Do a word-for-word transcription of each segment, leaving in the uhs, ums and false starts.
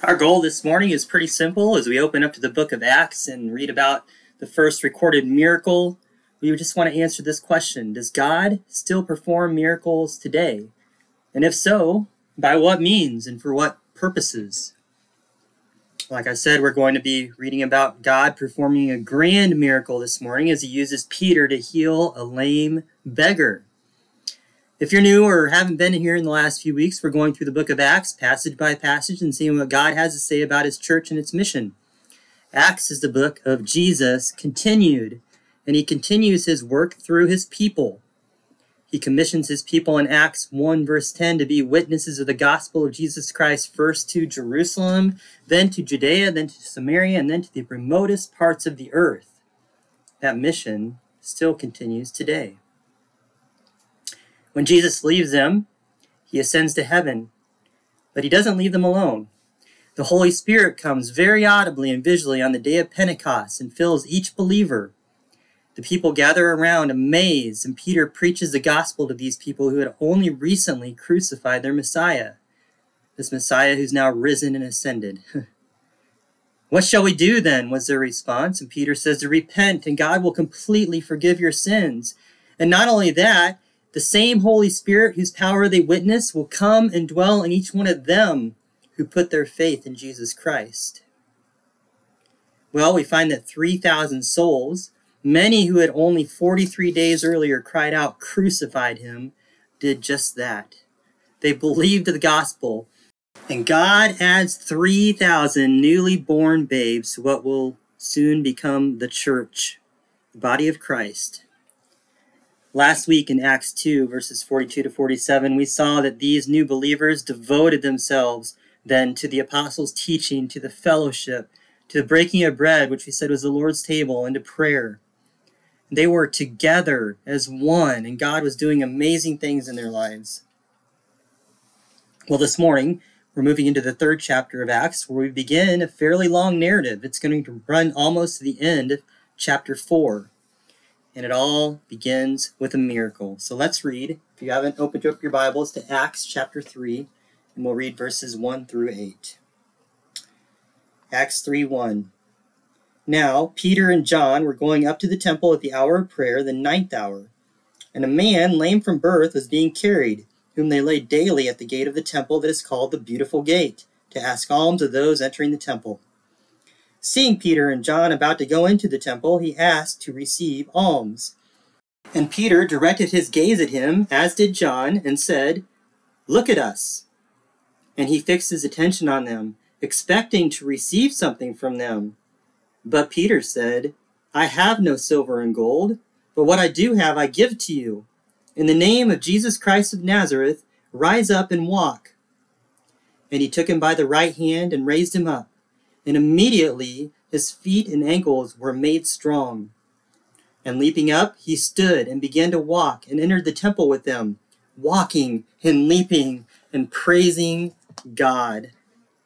Our goal this morning is pretty simple. As we open up to the book of Acts and read about the first recorded miracle, we just want to answer this question: does God still perform miracles today? And if so, by what means and for what purposes? Like I said, we're going to be reading about God performing a grand miracle this morning as he uses Peter to heal a lame beggar. If you're new or haven't been here in the last few weeks, we're going through the book of Acts, passage by passage, and seeing what God has to say about his church and its mission. Acts is the book of Jesus continued, and he continues his work through his people. He commissions his people in Acts one, verse ten, to be witnesses of the gospel of Jesus Christ, first to Jerusalem, then to Judea, then to Samaria, and then to the remotest parts of the earth. That mission still continues today. When Jesus leaves them, he ascends to heaven, but he doesn't leave them alone. The Holy Spirit comes very audibly and visually on the day of Pentecost and fills each believer. The people gather around amazed, and Peter preaches the gospel to these people who had only recently crucified their Messiah, this Messiah who's now risen and ascended. "What shall we do then?" was their response. And Peter says to repent, and God will completely forgive your sins. And not only that, the same Holy Spirit whose power they witness will come and dwell in each one of them who put their faith in Jesus Christ. Well, we find that three thousand souls, many who had only forty-three days earlier cried out, "Crucified him," did just that. They believed the gospel, and God adds three thousand newly born babes to what will soon become the church, the body of Christ. Last week in Acts two, verses forty-two to forty-seven, we saw that these new believers devoted themselves then to the apostles' teaching, to the fellowship, to the breaking of bread, which we said was the Lord's table, and to prayer. They were together as one, and God was doing amazing things in their lives. Well, this morning, we're moving into the third chapter of Acts, where we begin a fairly long narrative. It's going to run almost to the end of chapter four. And it all begins with a miracle. So let's read, if you haven't opened up your Bibles, to Acts chapter three, and we'll read verses one through eight. Acts three one. Now Peter and John were going up to the temple at the hour of prayer, the ninth hour. And a man lame from birth was being carried, whom they laid daily at the gate of the temple that is called the Beautiful Gate, to ask alms of those entering the temple. Seeing Peter and John about to go into the temple, he asked to receive alms. And Peter directed his gaze at him, as did John, and said, "Look at us." And he fixed his attention on them, expecting to receive something from them. But Peter said, "I have no silver and gold, but what I do have I give to you. In the name of Jesus Christ of Nazareth, rise up and walk." And he took him by the right hand and raised him up. And immediately his feet and ankles were made strong. And leaping up, he stood and began to walk and entered the temple with them, walking and leaping and praising God.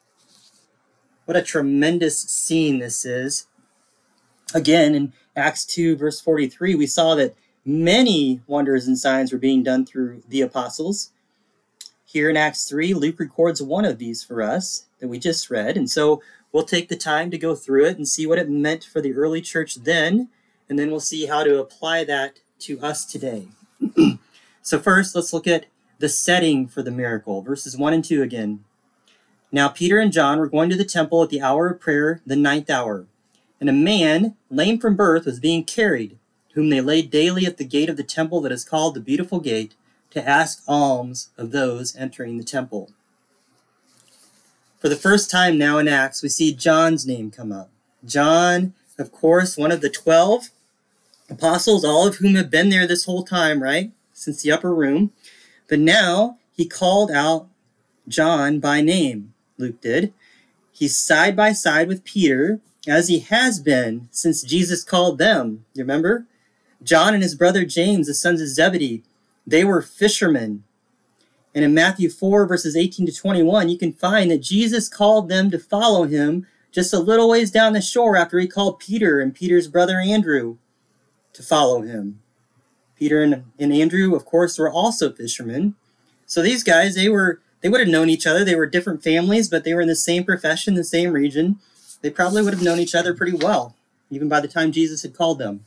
What a tremendous scene this is. Again, in Acts two, verse forty-three, we saw that many wonders and signs were being done through the apostles. Here in Acts three, Luke records one of these for us that we just read. And so we'll take the time to go through it and see what it meant for the early church then, and then we'll see how to apply that to us today. So first, let's look at the setting for the miracle. Verses one and two again. Now Peter and John were going to the temple at the hour of prayer, the ninth hour. And a man, lame from birth, was being carried, whom they laid daily at the gate of the temple that is called the Beautiful Gate, to ask alms of those entering the temple. For the first time now in Acts, we see John's name come up. John, of course, one of the twelve apostles, all of whom have been there this whole time, right? Since the upper room. But now he called out John by name, Luke did. He's side by side with Peter, as he has been since Jesus called them. You remember? John and his brother James, the sons of Zebedee, they were fishermen. And in Matthew four, verses eighteen to twenty-one, you can find that Jesus called them to follow him just a little ways down the shore after he called Peter and Peter's brother Andrew to follow him. Peter and, and Andrew, of course, were also fishermen. So these guys, they were They would have known each other. They were different families, but they were in the same profession, the same region. They probably would have known each other pretty well, even by the time Jesus had called them.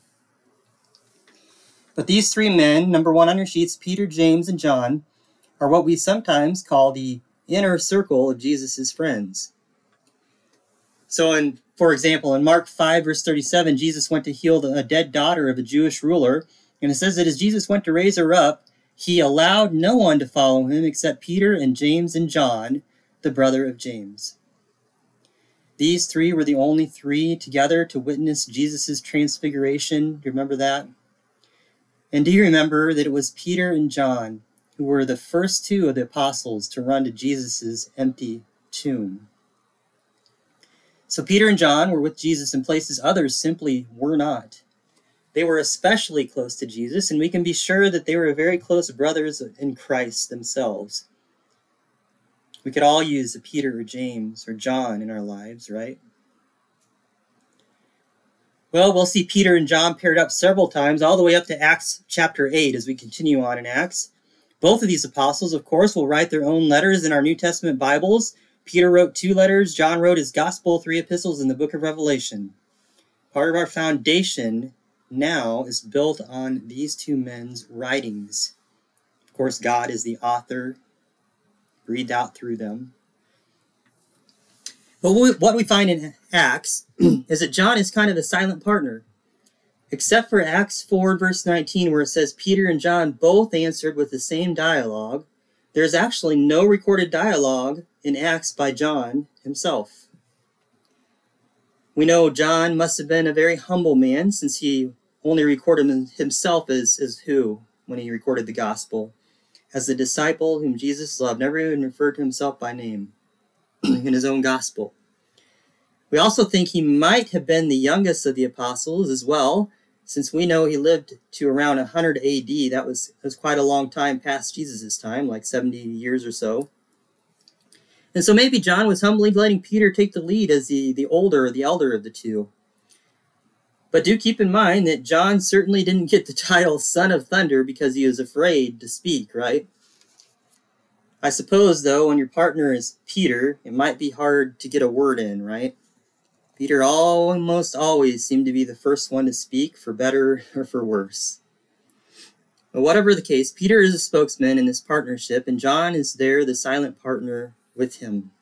But these three men, number one on your sheets, Peter, James, and John, are what we sometimes call the inner circle of Jesus' friends. So, in, for example, in Mark five, verse thirty-seven, Jesus went to heal a dead daughter of a Jewish ruler, and it says that as Jesus went to raise her up, he allowed no one to follow him except Peter and James and John, the brother of James. These three were the only three together to witness Jesus' transfiguration. Do you remember that? And do you remember that it was Peter and John who were the first two of the apostles to run to Jesus' empty tomb? So Peter and John were with Jesus in places others simply were not. They were especially close to Jesus, and we can be sure that they were very close brothers in Christ themselves. We could all use a Peter or James or John in our lives, right? Well, we'll see Peter and John paired up several times, all the way up to Acts chapter eight as we continue on in Acts. Both of these apostles, of course, will write their own letters in our New Testament Bibles. Peter wrote two letters. John wrote his gospel, three epistles in the book of Revelation. Part of our foundation now is built on these two men's writings. Of course, God is the author, breathed out through them. But what we find in Acts is that John is kind of the silent partner. Except for Acts four, verse nineteen, where it says Peter and John both answered with the same dialogue, there's actually no recorded dialogue in Acts by John himself. We know John must have been a very humble man, since he only recorded himself as, as who when he recorded the gospel? As the disciple whom Jesus loved, never even referred to himself by name in his own gospel. We also think he might have been the youngest of the apostles as well, since we know he lived to around one hundred A D. That was, that was quite a long time past Jesus' time, like seventy years or so. And so maybe John was humbly letting Peter take the lead as the, the older or the elder of the two. But do keep in mind that John certainly didn't get the title Son of Thunder because he was afraid to speak, right? I suppose, though, when your partner is Peter, it might be hard to get a word in, right? Peter almost always seemed to be the first one to speak, for better or for worse. But whatever the case, Peter is a spokesman in this partnership, and John is there, the silent partner, with him.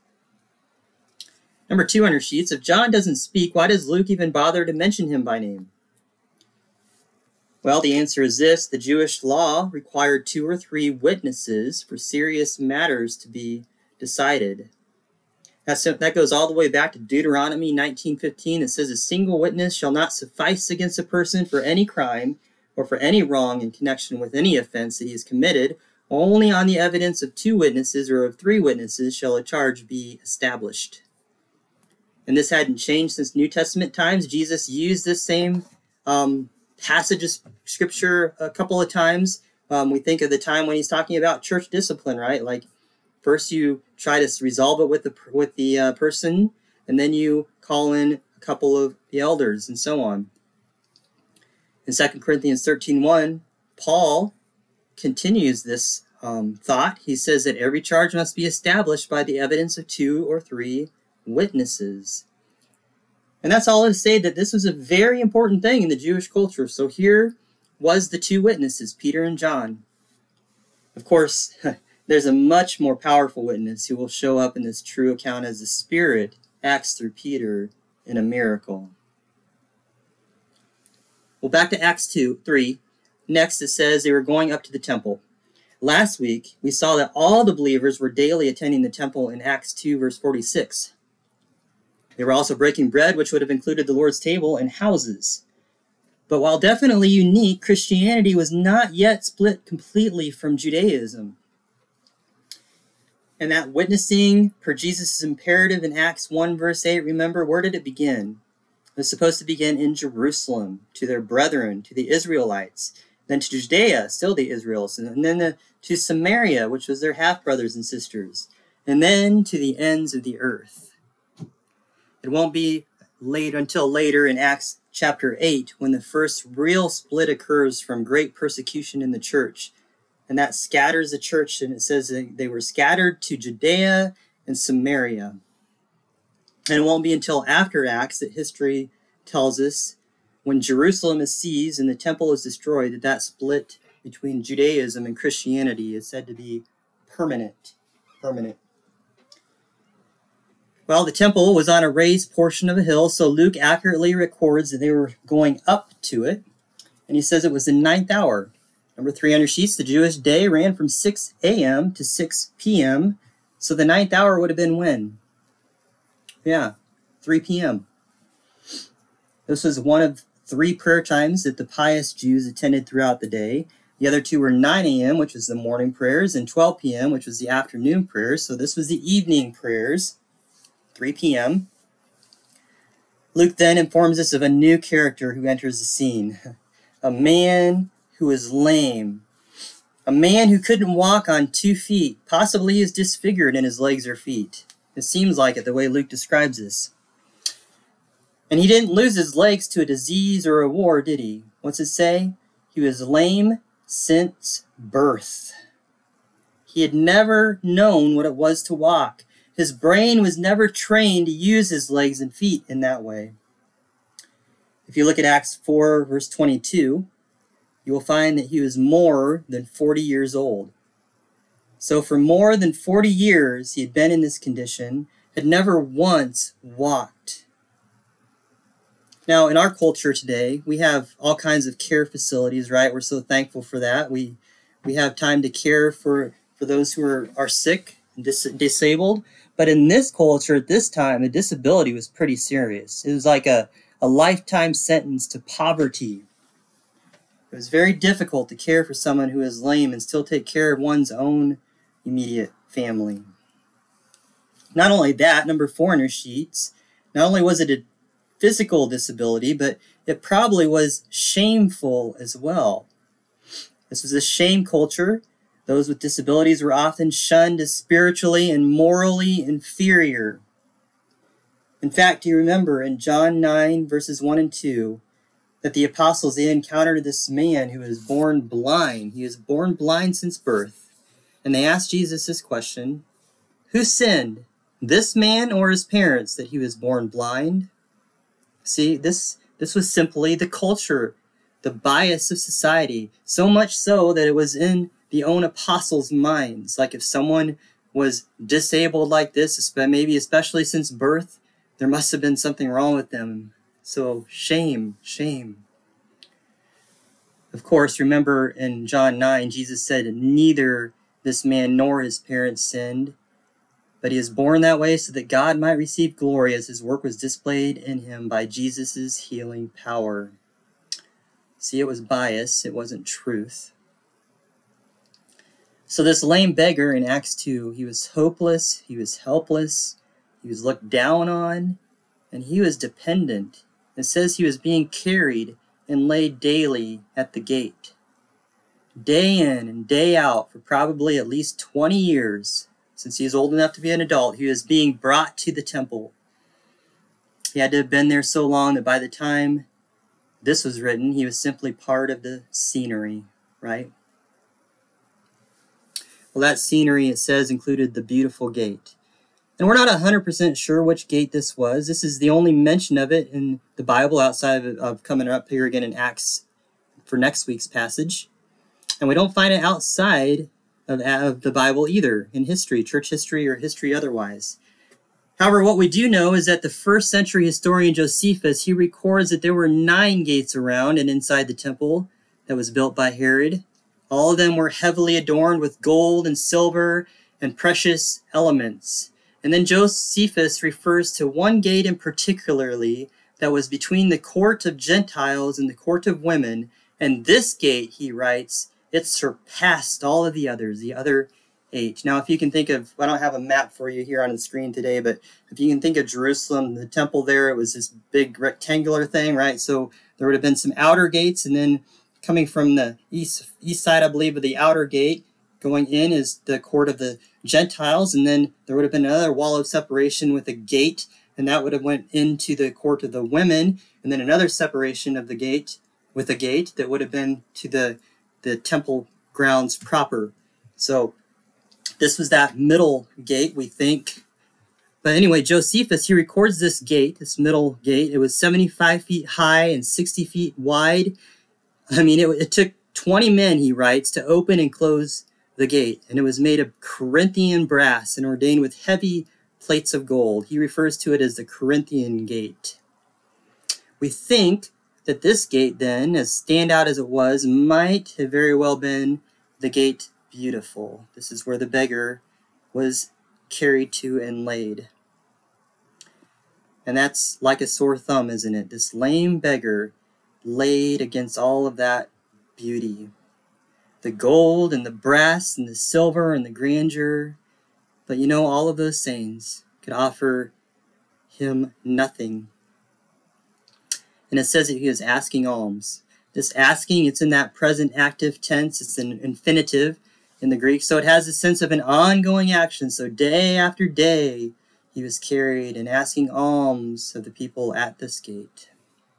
Number two on your sheets, if John doesn't speak, why does Luke even bother to mention him by name? Well, the answer is this. The Jewish law required two or three witnesses for serious matters to be decided. That's, that goes all the way back to Deuteronomy nineteen fifteen. It says, a single witness shall not suffice against a person for any crime or for any wrong in connection with any offense that he has committed. Only on the evidence of two witnesses or of three witnesses shall a charge be established. And this hadn't changed since New Testament times. Jesus used this same um, passage of Scripture a couple of times. Um, we think of the time when he's talking about church discipline, right? Like, first you try to resolve it with the with the uh, person, and then you call in a couple of the elders, and so on. In Second Corinthians thirteen one, Paul continues this um, thought. He says that every charge must be established by the evidence of two or three witnesses. And that's all to say that this was a very important thing in the Jewish culture. So here was the two witnesses, Peter and John. Of course, there's a much more powerful witness who will show up in this true account as the Spirit acts through Peter in a miracle. Well, back to Acts two, three. Next, it says they were going up to the temple. Last week, we saw that all the believers were daily attending the temple in Acts two, verse forty-six. They were also breaking bread, which would have included the Lord's table and houses. But while definitely unique, Christianity was not yet split completely from Judaism. And that witnessing per Jesus' imperative in Acts one, verse eight, remember, where did it begin? It was supposed to begin in Jerusalem, to their brethren, to the Israelites, then to Judea, still the Israelites, and then the, to Samaria, which was their half-brothers and sisters, and then to the ends of the earth. It won't be late until later in Acts chapter eight when the first real split occurs from great persecution in the church. and that scatters the church, and it says that they were scattered to Judea and Samaria. And it won't be until after Acts that history tells us, when Jerusalem is seized and the temple is destroyed, that that split between Judaism and Christianity is said to be permanent. Permanent. Well, the temple was on a raised portion of a hill, so Luke accurately records that they were going up to it, and he says it was the ninth hour. Number three on your sheets, the Jewish day ran from six a.m. to six p.m., so the ninth hour would have been when? Yeah, three p.m. This was one of three prayer times that the pious Jews attended throughout the day. The other two were nine a.m., which was the morning prayers, and twelve p.m., which was the afternoon prayers. So this was the evening prayers, three p.m. Luke then informs us of a new character who enters the scene. A man who is lame. A man who couldn't walk on two feet. Possibly he is disfigured in his legs or feet. It seems like it the way Luke describes this. And he didn't lose his legs to a disease or a war, did he? What's it say? He was lame since birth. He had never known what it was to walk. His brain was never trained to use his legs and feet in that way. If you look at Acts four, verse twenty-two, you will find that he was more than forty years old. So for more than forty years, he had been in this condition, had never once walked. Now, in our culture today, we have all kinds of care facilities, right? We're so thankful for that. We we have time to care for, for those who are, are sick and dis- disabled. But in this culture, at this time, a disability was pretty serious. It was like a, a lifetime sentence to poverty. It was very difficult to care for someone who is lame and still take care of one's own immediate family. Not only that, number four on your sheets, not only was it a physical disability, but it probably was shameful as well. This was a shame culture. Those with disabilities were often shunned as spiritually and morally inferior. In fact, do you remember in John nine, verses one and two, that the apostles, they encountered this man who was born blind. He was born blind since birth. And they asked Jesus this question, who sinned, this man or his parents, that he was born blind? See, this, this was simply the culture, the bias of society, so much so that it was in the own apostles' minds. Like if someone was disabled like this, maybe especially since birth, there must have been something wrong with them. So shame, shame. Of course, remember in John nine, Jesus said neither this man nor his parents sinned, but he is born that way so that God might receive glory as his work was displayed in him by Jesus' healing power. See, it was bias, it wasn't truth. So this lame beggar in Acts two, he was hopeless, he was helpless, he was looked down on, and he was dependent. It says he was being carried and laid daily at the gate. Day in and day out for probably at least twenty years, since he is old enough to be an adult, he was being brought to the temple. He had to have been there so long that by the time this was written, he was simply part of the scenery, right? Well, that scenery, it says, included the beautiful gate. And we're not one hundred percent sure which gate this was. This is the only mention of it in the Bible outside of, of coming up here again in Acts for next week's passage. And we don't find it outside of, of the Bible either, in history, church history or history otherwise. However, what we do know is that the first century historian Josephus, he records that there were nine gates around and inside the temple that was built by Herod. All of them were heavily adorned with gold and silver and precious elements. And then Josephus refers to one gate in particularly that was between the court of Gentiles and the court of women. And this gate, he writes, it surpassed all of the others, the other eight. Now, if you can think of, I don't have a map for you here on the screen today, but if you can think of Jerusalem, the temple there, it was this big rectangular thing, right? So there would have been some outer gates, and then coming from the east, east side, I believe, of the outer gate, going in is the court of the Gentiles, and then there would have been another wall of separation with a gate, and that would have went into the court of the women, and then another separation of the gate with a gate that would have been to the, the temple grounds proper. So this was that middle gate, we think. But anyway, Josephus, he records this gate, this middle gate. It was seventy-five feet high and sixty feet wide. I mean, it, it took twenty men, he writes, to open and close the gate. And it was made of Corinthian brass and ordained with heavy plates of gold. He refers to it as the Corinthian gate. We think that this gate then, as standout as it was, might have very well been the gate beautiful. This is where the beggar was carried to and laid. And that's like a sore thumb, isn't it? This lame beggar laid against all of that beauty. The gold and the brass and the silver and the grandeur. But you know, all of those things could offer him nothing. And it says that he was asking alms. This asking, it's in that present active tense. It's an infinitive in the Greek. So it has a sense of an ongoing action. So day after day, he was carried and asking alms of the people at this gate.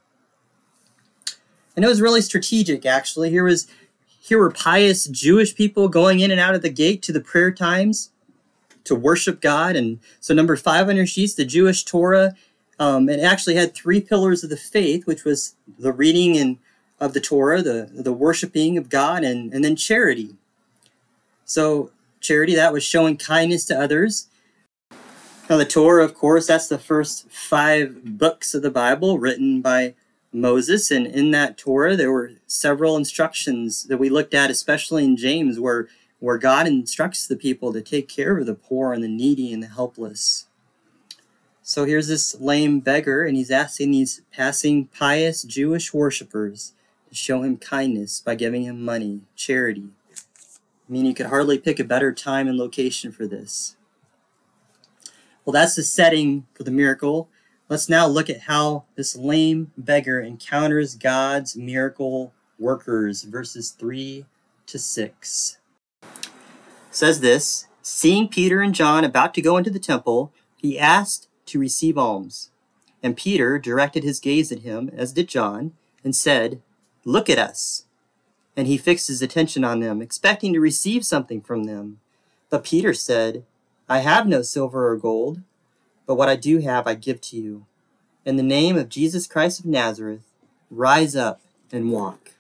And it was really strategic, actually. Here was, here were pious Jewish people going in and out of the gate to the prayer times to worship God. And so number five on your sheets, the Jewish Torah, um, it actually had three pillars of the faith, which was the reading and of the Torah, the, the worshiping of God, and, and then charity. So charity, that was showing kindness to others. Now the Torah, of course, that's the first five books of the Bible written by Moses. And in that Torah, there were several instructions that we looked at, especially in James, where, where God instructs the people to take care of the poor and the needy and the helpless. So here's this lame beggar, and he's asking these passing pious Jewish worshipers to show him kindness by giving him money, charity. I mean, you could hardly pick a better time and location for this. Well, that's the setting for the miracle. Let's now look at how this lame beggar encounters God's miracle workers, verses three to six. It says this, seeing Peter and John about to go into the temple, he asked to receive alms. And Peter directed his gaze at him, as did John, and said, "Look at us." And he fixed his attention on them, expecting to receive something from them. But Peter said, "I have no silver or gold, but what I do have I give to you. In the name of Jesus Christ of Nazareth, rise up and walk."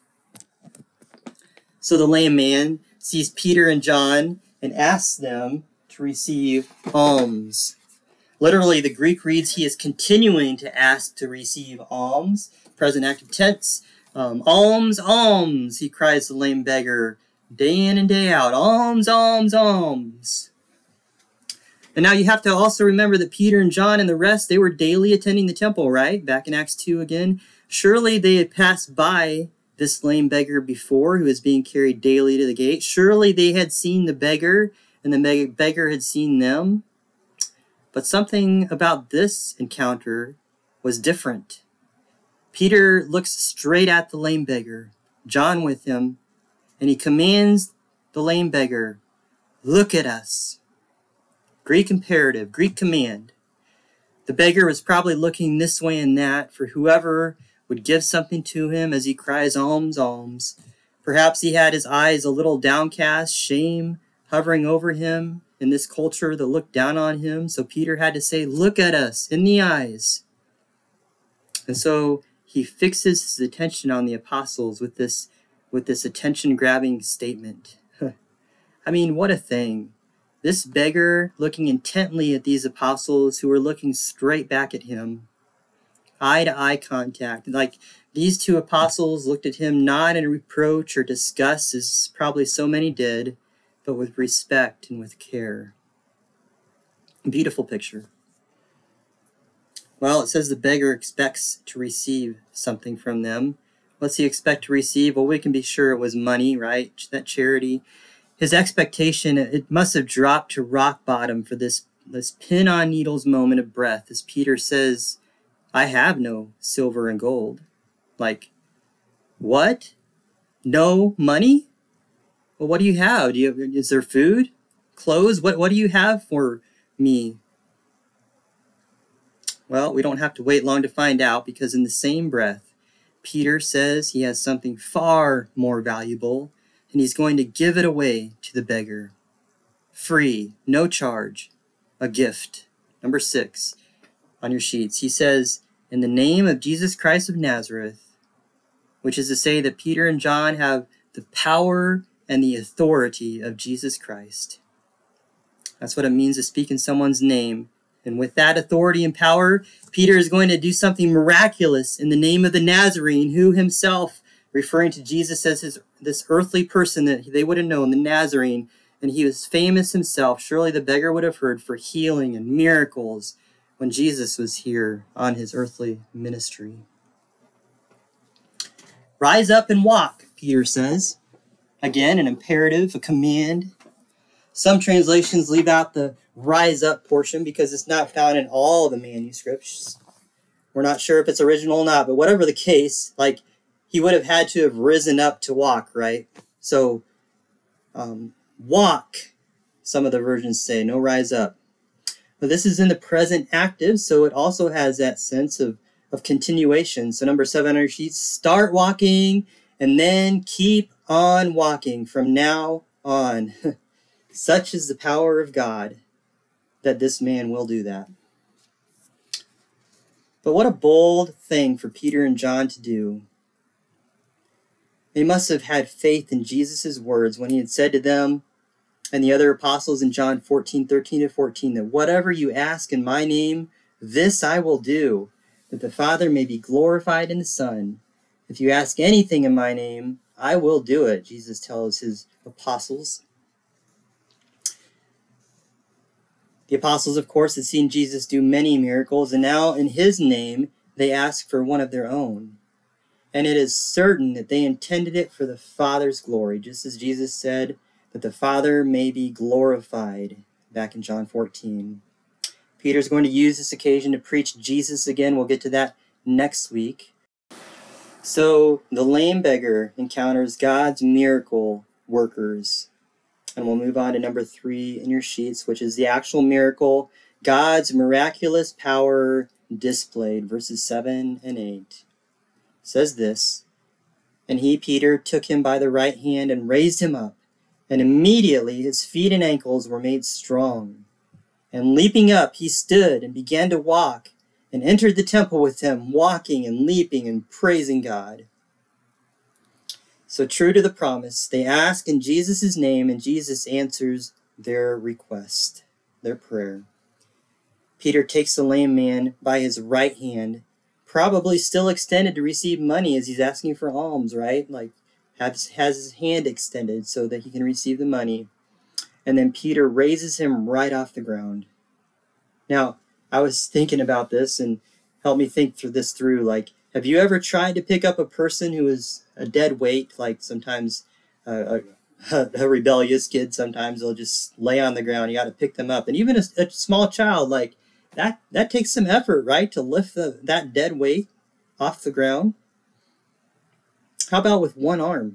So the lame man sees Peter and John and asks them to receive alms. Literally, the Greek reads, he is continuing to ask to receive alms. Present active tense. Um, alms, alms, he cries the lame beggar, day in and day out. Alms, alms, alms. And now you have to also remember that Peter and John and the rest, they were daily attending the temple, right? Back in Acts two again. Surely they had passed by this lame beggar before who was being carried daily to the gate. Surely they had seen the beggar and the beggar had seen them. But something about this encounter was different. Peter looks straight at the lame beggar, John with him, and he commands the lame beggar, "Look at us." Greek imperative, Greek command. The beggar was probably looking this way and that for whoever would give something to him as he cries, "Alms, alms." Perhaps he had his eyes a little downcast, shame hovering over him in this culture that looked down on him. So Peter had to say, "Look at us in the eyes." And so he fixes his attention on the apostles with this, with this attention-grabbing statement. I mean, what a thing. This beggar looking intently at these apostles who were looking straight back at him. Eye-to-eye contact. Like these two apostles looked at him not in reproach or disgust, as probably so many did, but with respect and with care. Beautiful picture. Well, it says the beggar expects to receive something from them. What's he expect to receive? Well, we can be sure it was money, right? That charity. His expectation, it must have dropped to rock bottom for this, this pin on needles moment of breath as Peter says, "I have no silver and gold." Like, what? No money? Well, what do you have? Do you have, is there food? Clothes? What, what do you have for me? Well, we don't have to wait long to find out, because in the same breath, Peter says he has something far more valuable. and he's going to give it away to the beggar. Free, no charge, a gift. Number six on your sheets. He says, in the name of Jesus Christ of Nazareth, which is to say that Peter and John have the power and the authority of Jesus Christ. That's what it means to speak in someone's name. And with that authority and power, Peter is going to do something miraculous in the name of the Nazarene, who himself, referring to Jesus as his this earthly person that they would have known, the Nazarene, and he was famous himself. Surely the beggar would have heard for healing and miracles when Jesus was here on his earthly ministry. Rise up and walk, Peter says. Again, an imperative, a command. Some translations leave out the rise up portion because it's not found in all the manuscripts. We're not sure if it's original or not, but whatever the case, like, he would have had to have risen up to walk, right? So, um, walk, some of the versions say, no rise up. But this is in the present active, so it also has that sense of, of continuation. So number seven on your sheets, start walking and then keep on walking from now on. Such is the power of God that this man will do that. But what a bold thing for Peter and John to do. They must have had faith in Jesus' words when he had said to them and the other apostles in John fourteen, thirteen to fourteen, that whatever you ask in my name, this I will do, that the Father may be glorified in the Son. If you ask anything in my name, I will do it, Jesus tells his apostles. The apostles, of course, had seen Jesus do many miracles, and now in his name they ask for one of their own. And it is certain that they intended it for the Father's glory, just as Jesus said, that the Father may be glorified, back in John fourteen. Peter's going to use this occasion to preach Jesus again. We'll get to that next week. So the lame beggar encounters God's miracle workers. And we'll move on to number three in your sheets, which is the actual miracle, God's miraculous power displayed, verses seven and eight. It says this, and he, Peter, took him by the right hand and raised him up, and immediately his feet and ankles were made strong. And leaping up, he stood and began to walk, and entered the temple with them, walking and leaping and praising God. So true to the promise, they ask in Jesus' name, and Jesus answers their request, their prayer. Peter takes the lame man by his right hand, probably still extended to receive money as he's asking for alms, right? Like, has, has his hand extended so that he can receive the money. And then Peter raises him right off the ground. Now, I was thinking about this and helped me think through this through. Like, have you ever tried to pick up a person who is a dead weight? Like sometimes uh, a, a rebellious kid, sometimes they'll just lay on the ground. You got to pick them up. And even a, a small child, like that, that takes some effort, right? To lift the, that dead weight off the ground. How about with one arm?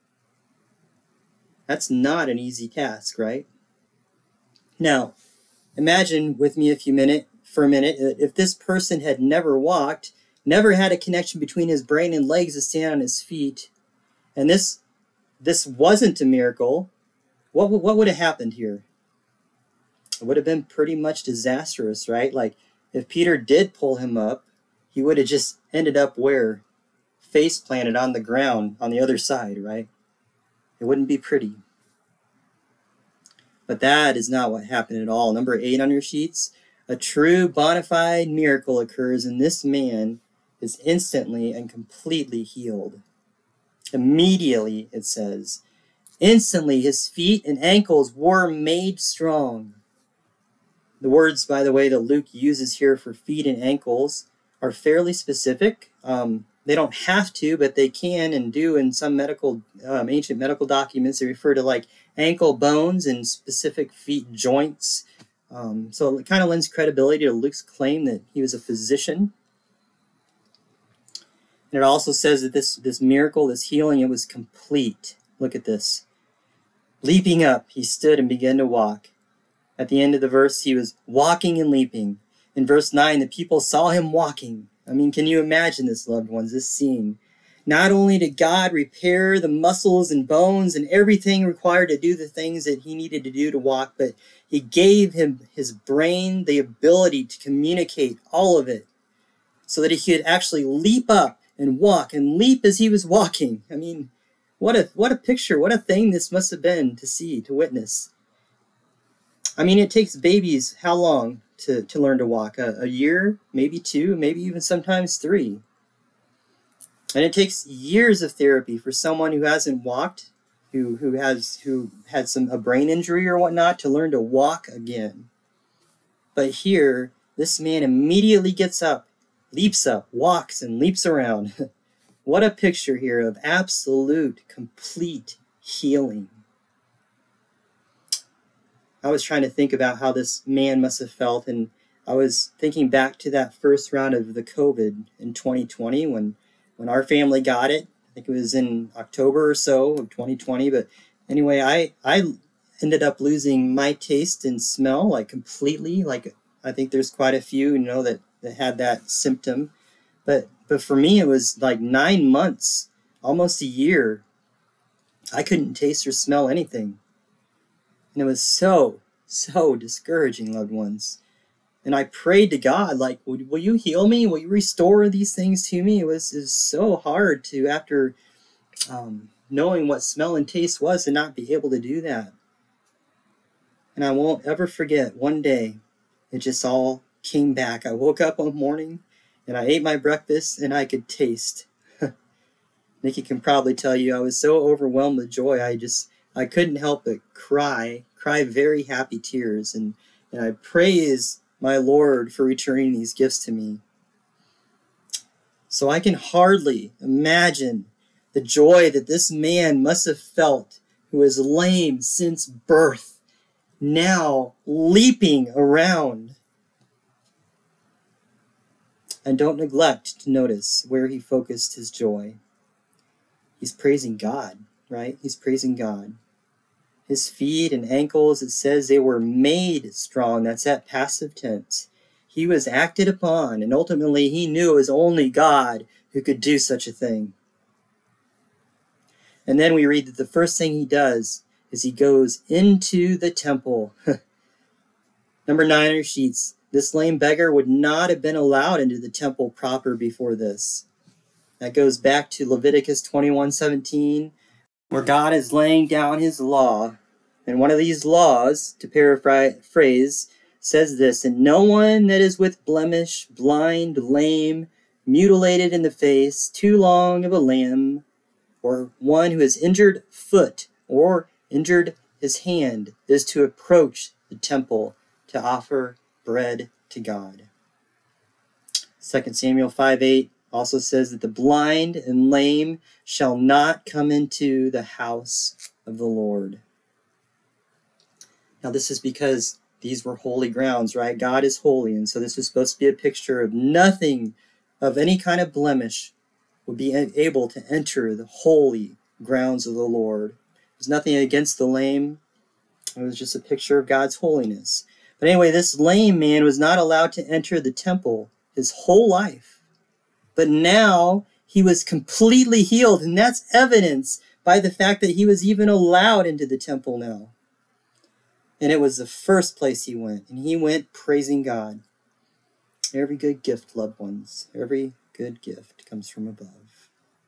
That's not an easy task, right? Now, imagine with me if you minute, for a minute, if this person had never walked, never had a connection between his brain and legs to stand on his feet, and this this wasn't a miracle, what, what would have happened here? It would have been pretty much disastrous, right? Like, if Peter did pull him up, he would have just ended up where? Face planted on the ground on the other side, right? It wouldn't be pretty. But that is not what happened at all. Number eight on your sheets, a true bona fide miracle occurs, and this man is instantly and completely healed. Immediately, it says. Instantly, his feet and ankles were made strong. The words, by the way, that Luke uses here for feet and ankles are fairly specific. Um, they don't have to, but they can and do in some medical, um, ancient medical documents. They refer to like ankle bones and specific feet joints. Um, so it kind of lends credibility to Luke's claim that he was a physician. And it also says that this, this miracle, this healing, it was complete. Look at this. Leaping up, he stood and began to walk. At the end of the verse, he was walking and leaping. In verse nine, the people saw him walking. I mean, can you imagine this, loved ones, this scene? Not only did God repair the muscles and bones and everything required to do the things that he needed to do to walk, but he gave him his brain the ability to communicate all of it so that he could actually leap up and walk and leap as he was walking. I mean, what a what a picture, what a thing this must have been to see, to witness. I mean, it takes babies how long to, to learn to walk? A, a year, maybe two, maybe even sometimes three. And it takes years of therapy for someone who hasn't walked, who who has who had some a brain injury or whatnot, to learn to walk again. But here, this man immediately gets up, leaps up, walks, and leaps around. What a picture here of absolute, complete healing. I was trying to think about how this man must have felt, and I was thinking back to that first round of the COVID in twenty twenty when when our family got it. I think it was in October or so of twenty twenty. But anyway, I I ended up losing my taste and smell like completely. Like I think there's quite a few, you know, that, that had that symptom. But but for me, it was like nine months, almost a year. I couldn't taste or smell anything. And it was so, so discouraging, loved ones. And I prayed to God, like, will, will you heal me? Will you restore these things to me? It was, it was so hard to, after um, knowing what smell and taste was, to not be able to do that. And I won't ever forget, one day, it just all came back. I woke up one morning, and I ate my breakfast, and I could taste. Nikki can probably tell you, I was so overwhelmed with joy, I just... I couldn't help but cry, cry very happy tears, and, and I praise my Lord for returning these gifts to me. So I can hardly imagine the joy that this man must have felt who is lame since birth, now leaping around. And don't neglect to notice where he focused his joy. He's praising God, right? He's praising God. His feet and ankles, it says they were made strong. That's that passive tense. He was acted upon, and ultimately he knew it was only God who could do such a thing. And then we read that the first thing he does is he goes into the temple. Number nine on your sheets. This lame beggar would not have been allowed into the temple proper before this. That goes back to Leviticus twenty-one seventeen, where God is laying down his law. And one of these laws, to paraphrase, says this: and no one that is with blemish, blind, lame, mutilated in the face, too long of a limb, or one who has injured foot or injured his hand, is to approach the temple to offer bread to God. Second Samuel five eight also says that the blind and lame shall not come into the house of the Lord. Now this is because these were holy grounds, right? God is holy, and so this was supposed to be a picture of nothing of any kind of blemish would be able to enter the holy grounds of the Lord. There's nothing against the lame. It was just a picture of God's holiness. But anyway, this lame man was not allowed to enter the temple his whole life. But now he was completely healed, and that's evidence by the fact that he was even allowed into the temple now. And it was the first place he went, and he went praising God. Every good gift, loved ones, every good gift comes from above.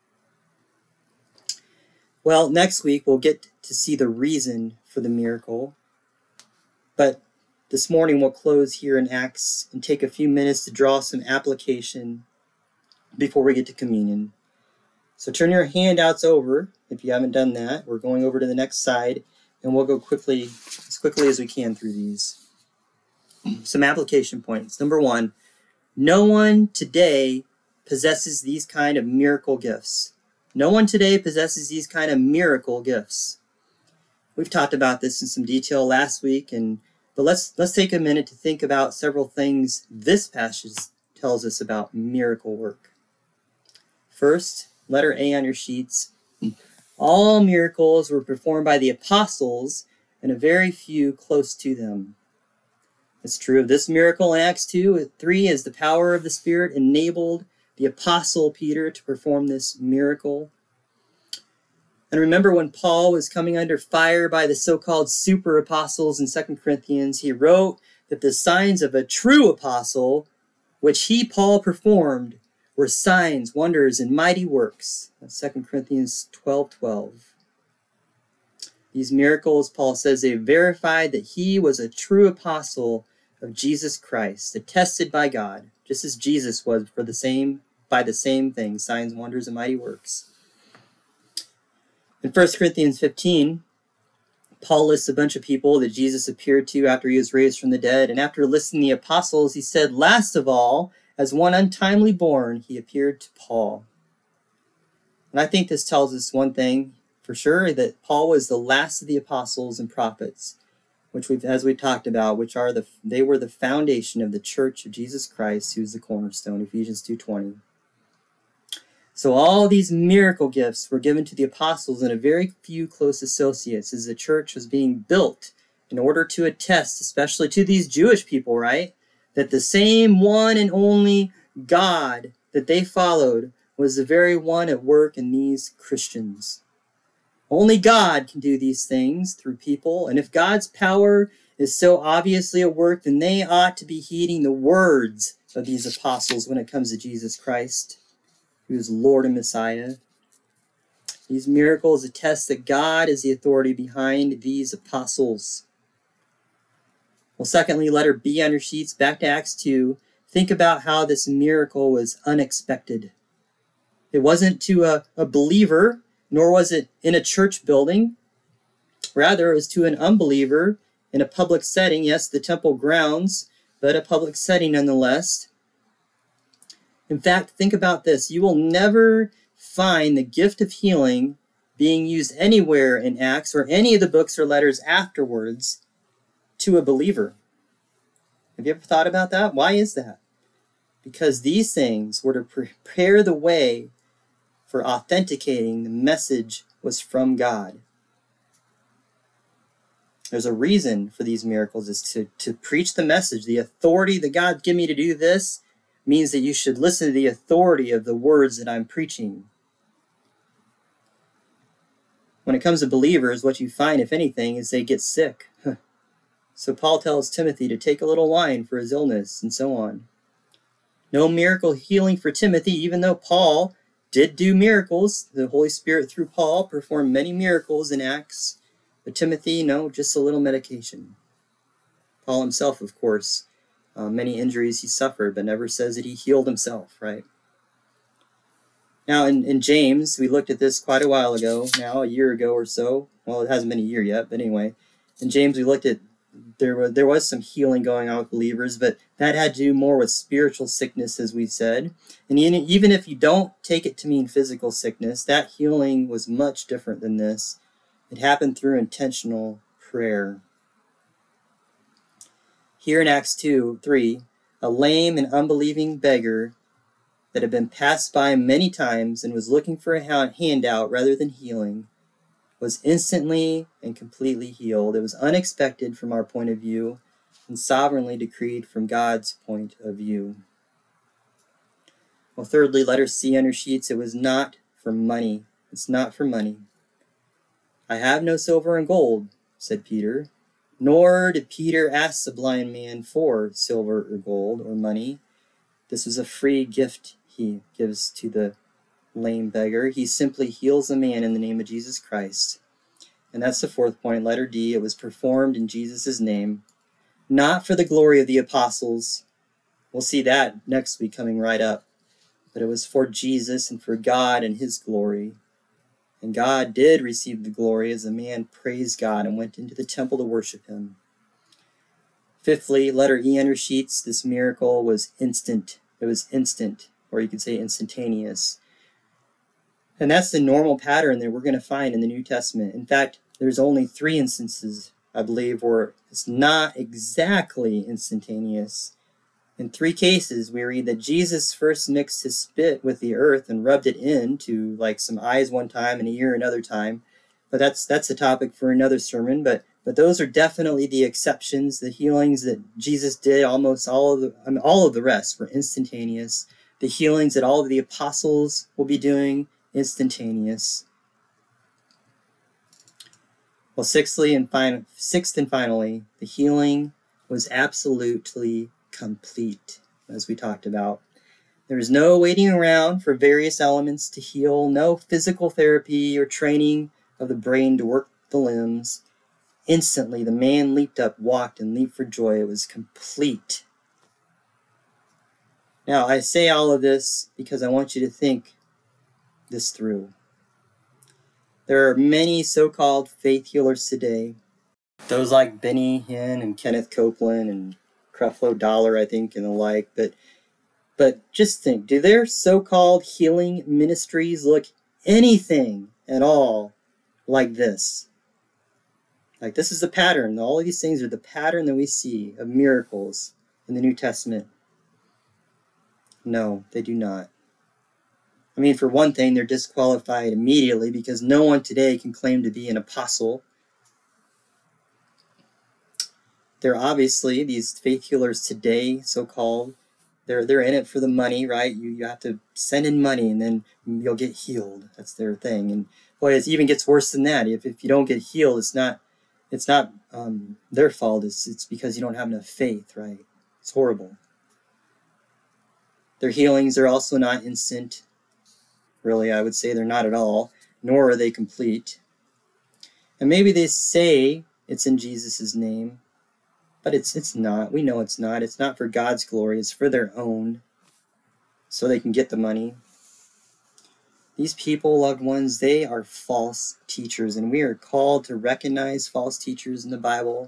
Well, next week we'll get to see the reason for the miracle. But this morning we'll close here in Acts and take a few minutes to draw some application before we get to communion. So turn your handouts over if you haven't done that. We're going over to the next side, and we'll go quickly, as quickly as we can through these. Some application points. Number one, no one today possesses these kind of miracle gifts. No one today possesses these kind of miracle gifts. We've talked about this in some detail last week, and but let's let's take a minute to think about several things this passage tells us about miracle work. First, letter A on your sheets. All miracles were performed by the apostles and a very few close to them. It's true of this miracle in Acts two. three is the power of the Spirit enabled the apostle Peter to perform this miracle. And remember when Paul was coming under fire by the so-called super apostles in Second Corinthians, he wrote that the signs of a true apostle, which he, Paul, performed, were signs, wonders, and mighty works. That's Second Corinthians twelve twelve. These miracles, Paul says, they verified that he was a true apostle of Jesus Christ, attested by God, just as Jesus was for the same, by the same thing, signs, wonders, and mighty works. In First Corinthians fifteen, Paul lists a bunch of people that Jesus appeared to after he was raised from the dead. And after listing the apostles, he said, last of all, as one untimely born, he appeared to Paul. And I think this tells us one thing for sure, that Paul was the last of the apostles and prophets, which we've, as we talked about, which are the, they were the foundation of the church of Jesus Christ, who's the cornerstone, Ephesians two twenty. So all these miracle gifts were given to the apostles and a very few close associates as the church was being built in order to attest, especially to these Jewish people, right, that the same one and only God that they followed was the very one at work in these Christians. Only God can do these things through people, and if God's power is so obviously at work, then they ought to be heeding the words of these apostles when it comes to Jesus Christ, who is Lord and Messiah. These miracles attest that God is the authority behind these apostles. Well, secondly, letter B on your sheets, back to Acts two. Think about how this miracle was unexpected. It wasn't to a, a believer, nor was it in a church building. Rather, it was to an unbeliever in a public setting. Yes, the temple grounds, but a public setting nonetheless. In fact, think about this. You will never find the gift of healing being used anywhere in Acts or any of the books or letters afterwards to a believer. Have you ever thought about that? Why is that? Because these things were to prepare the way for authenticating the message was from God. There's a reason for these miracles, is to, to preach the message. The authority that God gave me to do this means that you should listen to the authority of the words that I'm preaching. When it comes to believers, what you find, if anything, is they get sick. So Paul tells Timothy to take a little wine for his illness, and so on. No miracle healing for Timothy, even though Paul did do miracles. The Holy Spirit, through Paul, performed many miracles in Acts. But Timothy, no, just a little medication. Paul himself, of course, uh, many injuries he suffered, but never says that he healed himself, right? Now, in, in James, we looked at this quite a while ago, now a year ago or so. Well, it hasn't been a year yet, but anyway. In James, we looked at There was, there was some healing going on with believers, but that had to do more with spiritual sickness, as we said. And even if you don't take it to mean physical sickness, that healing was much different than this. It happened through intentional prayer. Here in Acts two three, a lame and unbelieving beggar that had been passed by many times and was looking for a handout rather than healing was instantly and completely healed. It was unexpected from our point of view and sovereignly decreed from God's point of view. Well, thirdly, letter C on your sheets, it was not for money. It's not for money. I have no silver and gold, said Peter. Nor did Peter ask the blind man for silver or gold or money. This was a free gift he gives to the lame beggar. He simply heals the man in the name of Jesus Christ. And that's the fourth point, letter D. It was performed in Jesus' name, not for the glory of the apostles. We'll see that next week coming right up. But it was for Jesus and for God and his glory. And God did receive the glory as the man praised God and went into the temple to worship him. Fifthly, letter E on your sheets, this miracle was instant. It was instant, or you could say instantaneous. And that's the normal pattern that we're going to find in the New Testament. In fact, there's only three instances, I believe, where it's not exactly instantaneous. In three cases, we read that Jesus first mixed his spit with the earth and rubbed it into like some eyes one time and a ear another time. But that's that's a topic for another sermon. But but those are definitely the exceptions. The healings that Jesus did, almost all of the I mean, all of the rest were instantaneous. the healings that all of the apostles will be doing, instantaneous. Well, sixthly and fin- sixth and finally, the healing was absolutely complete, as we talked about. There was no waiting around for various elements to heal, no physical therapy or training of the brain to work the limbs. Instantly, the man leaped up, walked, and leaped for joy. It was complete. Now, I say all of this because I want you to think this through. There are many so-called faith healers today. Those like Benny Hinn and Kenneth Copeland and Creflo Dollar, I think, and the like. But, but just think, do their so-called healing ministries look anything at all like this? Like, this is the pattern. All of these things are the pattern that we see of miracles in the New Testament. No, they do not. I mean, for one thing, they're disqualified immediately because no one today can claim to be an apostle. They're obviously, these faith healers today, so-called, they're they're in it for the money, right? You you have to send in money and then you'll get healed. That's their thing. And boy, it even gets worse than that. If if you don't get healed, it's not it's not um, their fault. It's it's because you don't have enough faith, right? It's horrible. Their healings are also not instant. Really, I would say they're not at all, nor are they complete. And maybe they say it's in Jesus' name, but it's it's not. We know it's not. It's not for God's glory. It's for their own, so they can get the money. These people, loved ones, they are false teachers, and we are called to recognize false teachers in the Bible.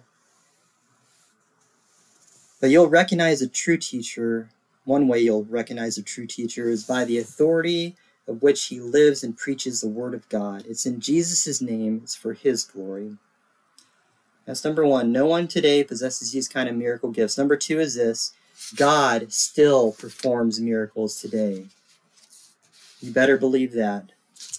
But you'll recognize a true teacher. One way you'll recognize a true teacher is by the authority of which he lives and preaches the word of God. It's in Jesus' name. It's for his glory. That's number one. No one today possesses these kind of miracle gifts. Number two is this. God still performs miracles today. You better believe that.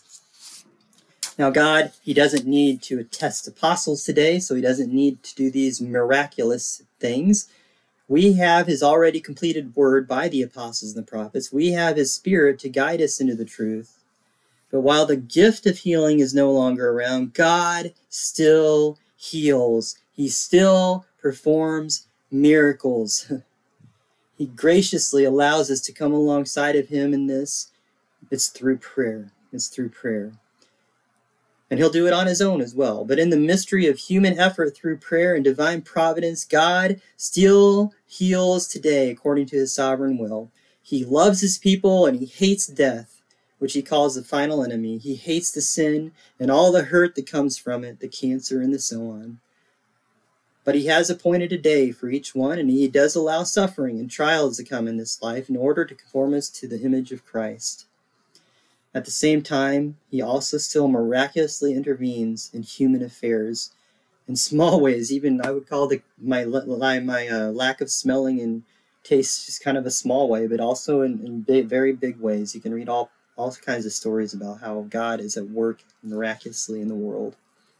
Now, God, he doesn't need to attest apostles today, so he doesn't need to do these miraculous things. We have his already completed word by the apostles and the prophets. We have his spirit to guide us into the truth. But while the gift of healing is no longer around, God still heals. He still performs miracles. He graciously allows us to come alongside of him in this. It's through prayer. It's through prayer. And he'll do it on his own as well. But in the mystery of human effort through prayer and divine providence, God still heals today according to his sovereign will. He loves his people and he hates death, which he calls the final enemy. He hates the sin and all the hurt that comes from it, the cancer and the so on. But he has appointed a day for each one, and he does allow suffering and trials to come in this life in order to conform us to the image of Christ. At the same time, he also still miraculously intervenes in human affairs in small ways. Even I would call the, my my uh, lack of smelling and taste just kind of a small way, but also in, in big, very big ways. You can read all, all kinds of stories about how God is at work miraculously in the world.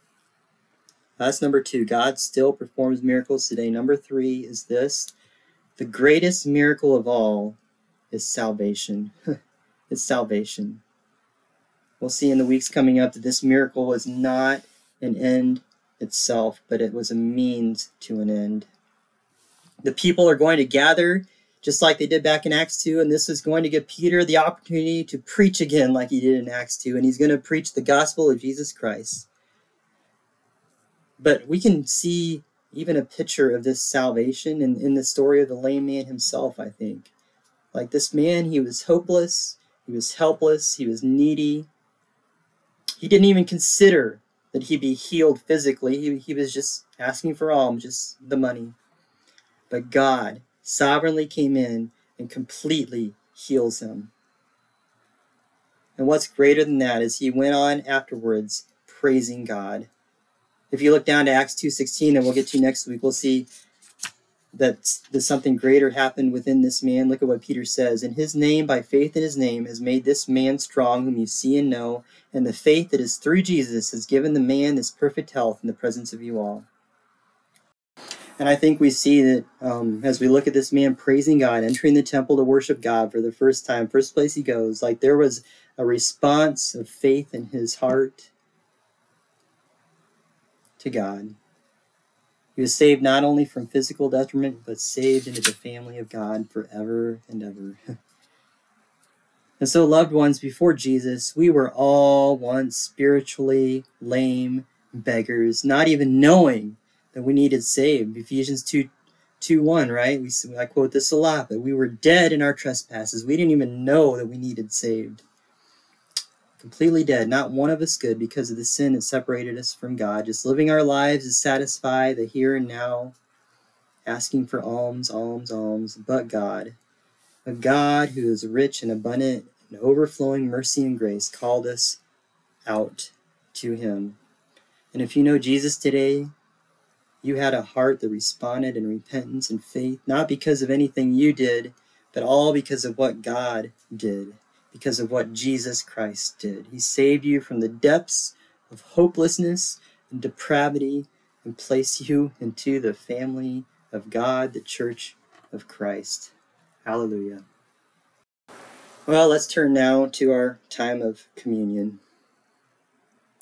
That's number two. God still performs miracles today. Number three is this. The greatest miracle of all is salvation. It's salvation. We'll see in the weeks coming up that this miracle was not an end itself, but it was a means to an end. The people are going to gather just like they did back in Acts two, and this is going to give Peter the opportunity to preach again like he did in Acts two, and he's going to preach the gospel of Jesus Christ. But we can see even a picture of this salvation in, in the story of the lame man himself, I think. Like this man, he was hopeless, he was helpless, he was needy. He didn't even consider that he'd be healed physically. He, he was just asking for alms, just the money. But God sovereignly came in and completely heals him. And what's greater than that is he went on afterwards praising God. If you look down to Acts two sixteen, and we'll get to next week, we'll see that, that something greater happened within this man. Look at what Peter says. In his name, by faith in his name, has made this man strong, whom you see and know, and the faith that is through Jesus has given the man this perfect health in the presence of you all. And I think we see that um, as we look at this man praising God, entering the temple to worship God for the first time, first place he goes, like there was a response of faith in his heart to God. He was saved not only from physical detriment, but saved into the family of God forever and ever. And so, loved ones, before Jesus, we were all once spiritually lame beggars, not even knowing that we needed saved. Ephesians two, two one, right? We, I quote this a lot, but we were dead in our trespasses. We didn't even know that we needed saved. Completely dead. Not one of us good because of the sin that separated us from God. Just living our lives to satisfy the here and now, asking for alms, alms, alms, but God. A God who is rich and abundant and overflowing mercy and grace called us out to him. And if you know Jesus today, you had a heart that responded in repentance and faith, not because of anything you did, but all because of what God did, because of what Jesus Christ did. He saved you from the depths of hopelessness and depravity and placed you into the family of God, the church of Christ. Hallelujah. Well, let's turn now to our time of communion.